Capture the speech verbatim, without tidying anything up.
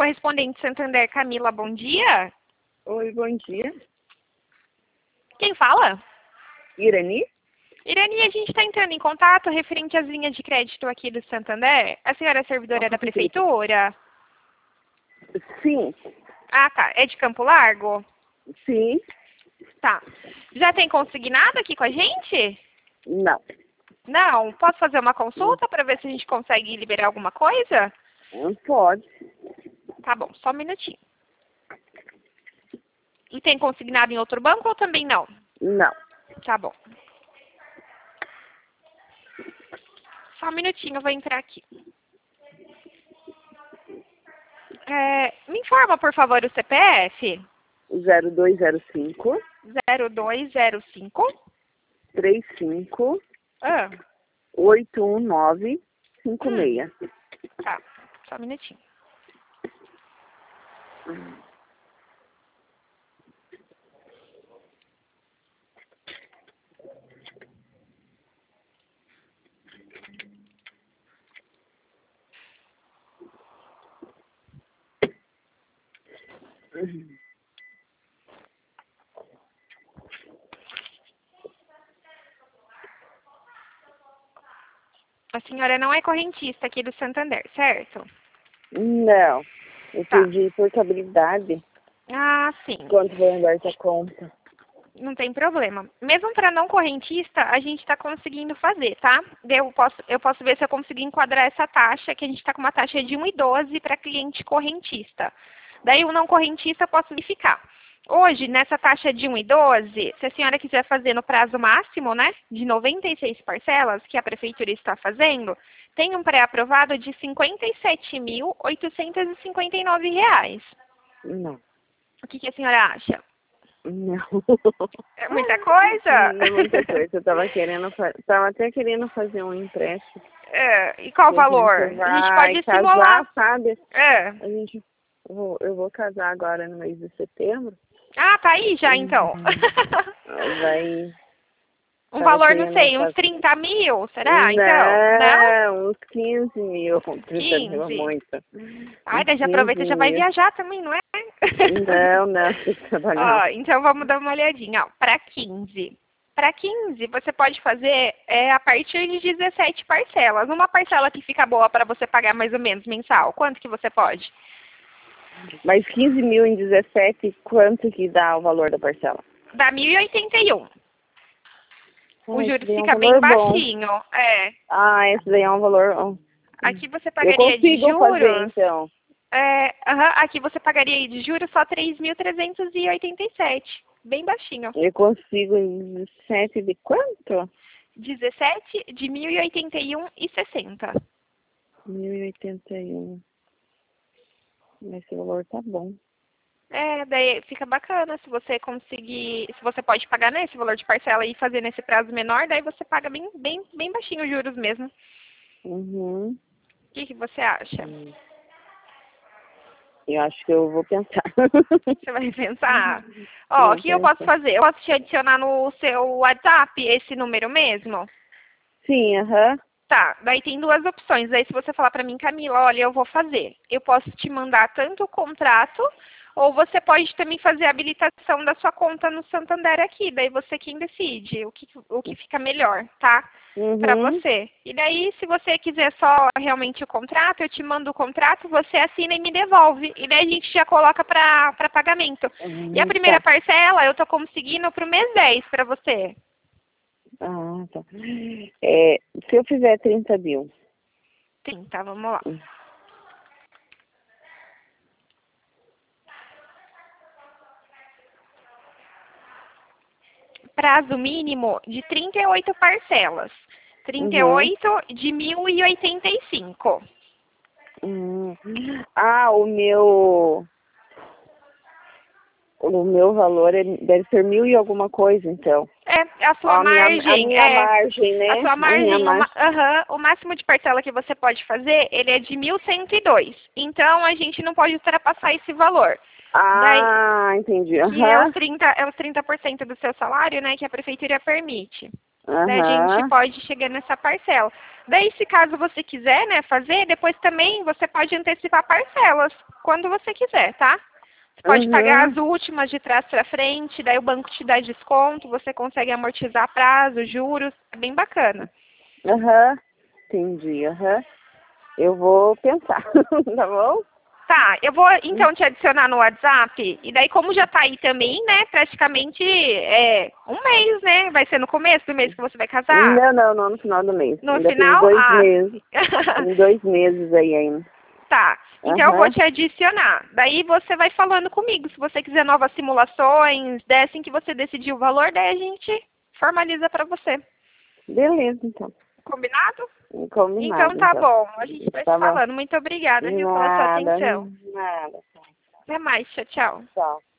correspondente Santander, Camila, bom dia. Oi, bom dia. Quem fala? Irani? Irani, a gente está entrando em contato referente às linhas de crédito aqui do Santander. A senhora é servidora da prefeitura? Sim. Ah, tá. É de Campo Largo? Sim. Tá. Já tem consignado aqui com a gente? Não. Não? Posso fazer uma consulta para ver se a gente consegue liberar alguma coisa? Não pode. Tá bom, só um minutinho. E tem consignado em outro banco ou também não? Não. Tá bom. Só um minutinho, eu vou entrar aqui. É, me informa, por favor, o C P F. zero dois zero cinco, zero dois zero cinco. três cinco, Ah, oito um nove, cinco seis. tá, só um minutinho. A senhora não é correntista aqui do Santander, certo? Não. Eu Tá. pedi portabilidade. Ah, sim. Quanto vai andar essa conta? Não tem problema. Mesmo para não correntista, a gente está conseguindo fazer, tá? Eu posso, eu posso ver se eu consigo enquadrar essa taxa, que a gente está com uma taxa de um e doze para cliente correntista. Daí o não correntista eu posso verificar. Hoje, nessa taxa de um e doze, se a senhora quiser fazer no prazo máximo, né, de noventa e seis parcelas, que a prefeitura está fazendo, tem um pré-aprovado de cinquenta e sete mil, oitocentos e cinquenta e nove reais. Não. O que, que a senhora acha? Não. É muita coisa? Não é muita coisa. Eu tava querendo, fa- tava até querendo fazer um empréstimo. É, e qual o Que a valor? gente A gente vai pode casar, simular. sabe? É. A gente, eu vou, eu vou casar agora no mês de setembro. Ah, tá aí já então. Vai. Um Tava valor, não querendo sei, uns fazer. trinta mil, será então? Não? Não, uns quinze mil. trinta mil é quinze? muito. Ai, Uns daí já aproveita e já vai mil. viajar também, não é? Não, não, tem que trabalhar. Ó, então vamos dar uma olhadinha, ó. Para quinze. Para quinze, você pode fazer é, a partir de dezessete parcelas. Uma parcela que fica boa para você pagar mais ou menos mensal. Quanto que você pode? Mas quinze mil em dezessete, quanto que dá o valor da parcela? Dá mil e oitenta e um. O Ah, esse juros daí é um fica bem valor bom. baixinho. É. Ah, esse daí é um valor. Ó. Aqui você Eu pagaria de consigo fazer, juros. então. É, aham, aqui você pagaria aí de juros só três mil trezentos e oitenta e sete. Bem baixinho. Eu consigo em dezessete de quanto? dezessete de mil e oitenta e um e sessenta. mil e oitenta e um. Esse valor tá bom. É, daí fica bacana se você conseguir, se você pode pagar nesse valor de parcela e fazer nesse prazo menor, daí você paga bem, bem, bem baixinho os juros mesmo. Uhum. O que, que você acha? Hum. Eu acho que eu vou pensar. Você vai pensar? Ó, Vou o que eu posso pensar. fazer? Eu posso te adicionar no seu WhatsApp esse número mesmo? Sim, aham. Tá, daí tem duas opções. Daí se você falar pra mim, Camila, olha, eu vou fazer. Eu posso te mandar tanto o contrato, ou você pode também fazer a habilitação da sua conta no Santander aqui. Daí você quem decide o que, o que fica melhor, tá? Pra Uhum. você. E daí, se você quiser só realmente o contrato, eu te mando o contrato, você assina e me devolve. E daí a gente já coloca pra, pra pagamento. E a Uhum, primeira tá. parcela eu tô conseguindo pro mês dez pra você. Ah, tá. É, se eu fizer trinta mil. Sim, tá, vamos lá. Hum. Prazo mínimo de trinta e oito parcelas. trinta e Uhum. oito de mil e oitenta e cinco. Hum. Ah, o meu. O meu valor é- deve ser mil e alguma coisa, então. É, a sua A minha, a margem, minha é, margem, né? a sua A minha margem, o, ma- margem. aham, o máximo de parcela que você pode fazer, ele é de mil cento e dois. Então, a gente não pode ultrapassar esse valor. Daí, Ah, entendi. que é os Aham. trinta, é os trinta por cento do seu salário, né, que a prefeitura permite. Daí a gente Aham. pode chegar nessa parcela. Daí, se caso você quiser, né, fazer, depois também você pode antecipar parcelas, quando você quiser, tá? Você pode pagar Uhum. as últimas de trás para frente, daí o banco te dá desconto, você consegue amortizar prazo, juros, é bem bacana. Aham. Entendi, aham. Eu vou pensar, tá bom? Tá, eu vou então te adicionar no WhatsApp, e daí como já tá aí também, né, praticamente é, um mês, né? Vai ser no começo do mês que você vai casar? Não, não, não, no final do mês. No Ainda tem final? dois Ah, meses. Tem dois meses aí ainda. tá. Então eu vou Aham. te adicionar. Daí você vai falando comigo. Se você quiser novas simulações, daí assim que você decidir o valor, daí a gente formaliza pra você. Beleza, então. Combinado? Então Combinado, tá então. bom. A gente vai se Tá bom. falando. Muito obrigada, viu, pela sua Nada, atenção. nada. Até mais. Tchau, tchau. Tchau.